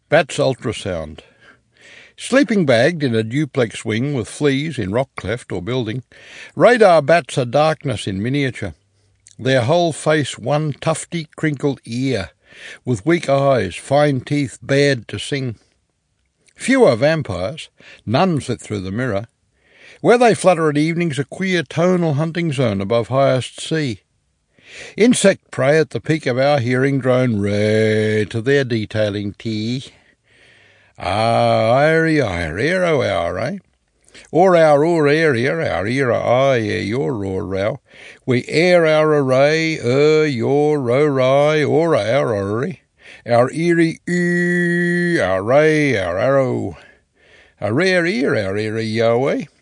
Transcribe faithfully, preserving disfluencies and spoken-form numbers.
Bats ultrasound. Sleeping bagged in a duplex wing with fleas in rock cleft or building, radar bats are darkness in miniature. Their whole face one tufty, crinkled ear, with weak eyes, fine teeth, bared to sing. Few are vampires, none sit through the mirror. Where they flutter at evening's a queer tonal hunting zone above highest sea. Insect prey at the peak of our hearing drone ray to their detailing tea. Ah, irie, irie, ero, our, eh? Or our or area, our era, I, your roar row. We air our array, er, your, ro, rai, or our orrery. Our eerie, ee, our ray, our arrow. A rare ear, our eerie, yo, eh?